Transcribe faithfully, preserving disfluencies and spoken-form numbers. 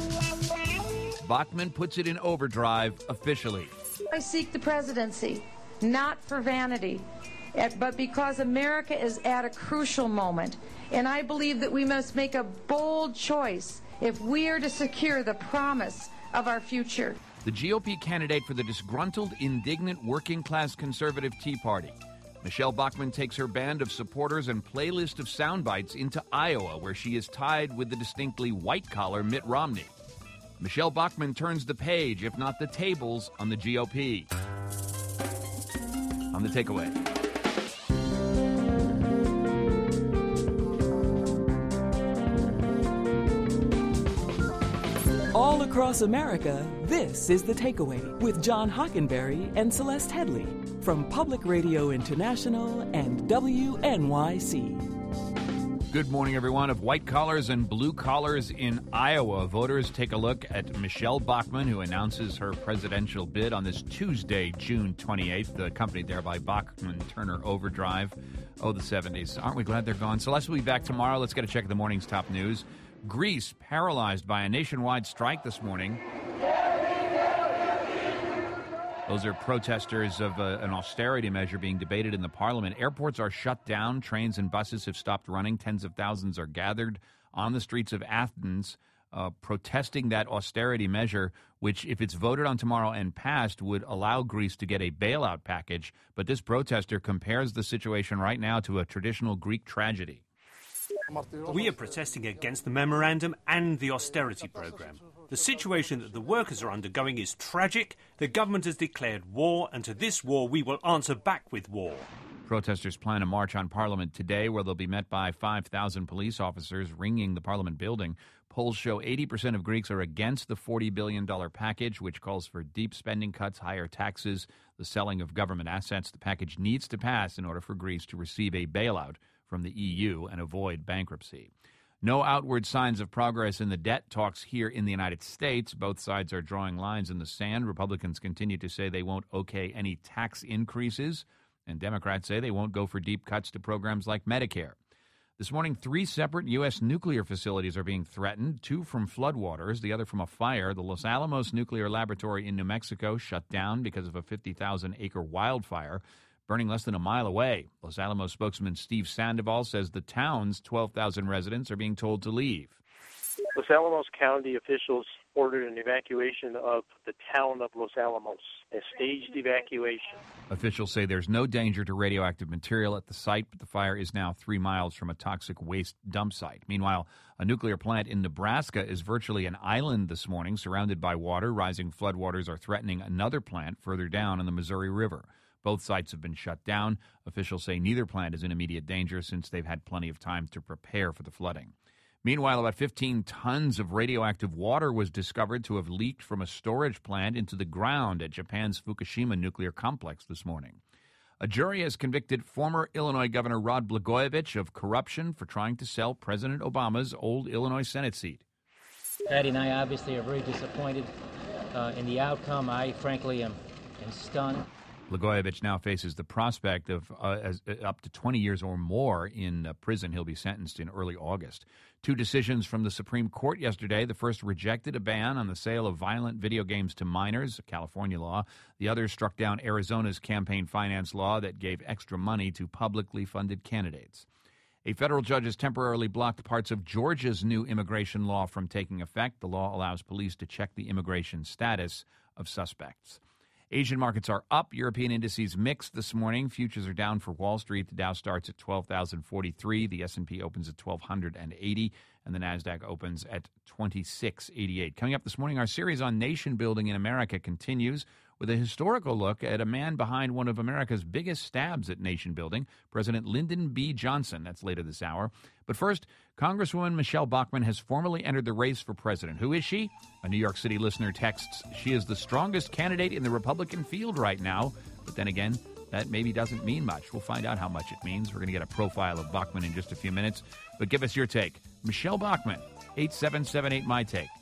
Bachmann puts it in overdrive officially. I seek the presidency, not for vanity, but because America is at a crucial moment, and I believe that we must make a bold choice if we are to secure the promise of our future. The G O P candidate for the disgruntled, indignant, working-class conservative Tea Party. Michelle Bachmann takes her band of supporters and playlist of sound bites into Iowa, where she is tied with the distinctly white-collar Mitt Romney. Michelle Bachmann turns the page, if not the tables, on the G O P. On the takeaway. All across America, this is The Takeaway with John Hockenberry and Celeste Headley from Public Radio International and W N Y C. Good morning, everyone. Of white collars and blue collars in Iowa, voters take a look at Michelle Bachmann, who announces her presidential bid on this Tuesday, June twenty-eighth, accompanied there by Bachmann-Turner Overdrive. Oh, the seventies. Aren't we glad they're gone? Celeste will be back tomorrow. Let's get a check of the morning's top news. Greece paralyzed by a nationwide strike this morning. Those are protesters of uh, an austerity measure being debated in the parliament. Airports are shut down. Trains and buses have stopped running. Tens of thousands are gathered on the streets of Athens uh, protesting that austerity measure, which, if it's voted on tomorrow and passed, would allow Greece to get a bailout package. But this protester compares the situation right now to a traditional Greek tragedy. We are protesting against the memorandum and the austerity programme. The situation that the workers are undergoing is tragic. The government has declared war, and to this war we will answer back with war. Protesters plan a march on Parliament today, where they'll be met by five thousand police officers ringing the Parliament building. Polls show eighty percent of Greeks are against the forty billion dollars package, which calls for deep spending cuts, higher taxes, the selling of government assets. The package needs to pass in order for Greece to receive a bailout from the E U and avoid bankruptcy. No outward signs of progress in the debt talks here in the United States. Both sides are drawing lines in the sand. Republicans continue to say they won't okay any tax increases, and Democrats say they won't go for deep cuts to programs like Medicare. This morning, three separate U S nuclear facilities are being threatened, two from floodwaters, the other from a fire. The Los Alamos Nuclear Laboratory in New Mexico shut down because of a fifty thousand acre wildfire burning less than a mile away. Los Alamos spokesman Steve Sandoval says the town's twelve thousand residents are being told to leave. Los Alamos County officials ordered an evacuation of the town of Los Alamos, a staged evacuation. Officials say there's no danger to radioactive material at the site, but the fire is now three miles from a toxic waste dump site. Meanwhile, a nuclear plant in Nebraska is virtually an island this morning, surrounded by water. Rising floodwaters are threatening another plant further down on the Missouri River. Both sites have been shut down. Officials say neither plant is in immediate danger since they've had plenty of time to prepare for the flooding. Meanwhile, about fifteen tons of radioactive water was discovered to have leaked from a storage plant into the ground at Japan's Fukushima nuclear complex this morning. A jury has convicted former Illinois Governor Rod Blagojevich of corruption for trying to sell President Obama's old Illinois Senate seat. Patty and I obviously are very disappointed uh, in the outcome. I, frankly, am, am stunned. Blagojevich now faces the prospect of uh, as, uh, up to twenty years or more in uh, prison. He'll be sentenced in early August. Two decisions from the Supreme Court yesterday. The first rejected a ban on the sale of violent video games to minors, a California law. The other struck down Arizona's campaign finance law that gave extra money to publicly funded candidates. A federal judge has temporarily blocked parts of Georgia's new immigration law from taking effect. The law allows police to check the immigration status of suspects. Asian markets are up. European indices mixed this morning. Futures are down for Wall Street. The Dow starts at twelve thousand forty-three. The S and P opens at twelve eighty. And the NASDAQ opens at twenty-six eighty-eight. Coming up this morning, our series on nation building in America continues with a historical look at a man behind one of America's biggest stabs at nation building, President Lyndon B. Johnson. That's later this hour. But first, Congresswoman Michelle Bachmann has formally entered the race for president. Who is she? A New York City listener texts, she is the strongest candidate in the Republican field right now. But then again, that maybe doesn't mean much. We'll find out how much it means. We're going to get a profile of Bachmann in just a few minutes. But give us your take. Michelle Bachmann, eight seven seven eight, my take.